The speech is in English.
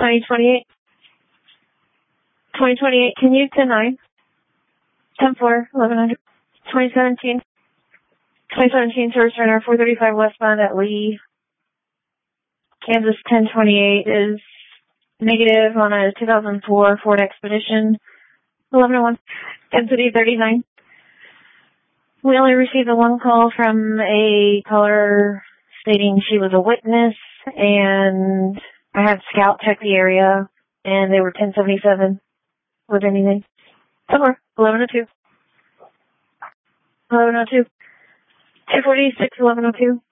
2028. 2028, can you 10-9? 10-4, 1100. 2017. 2017 service runner 435 westbound at Lee. Kansas 1028 is negative on a 2004 Ford Expedition. 1101. Density 39. We only received a one call from a caller stating she was a witness, and I had Scout check the area, and they were 1077 with anything. 1102. 1102. 246, 1102.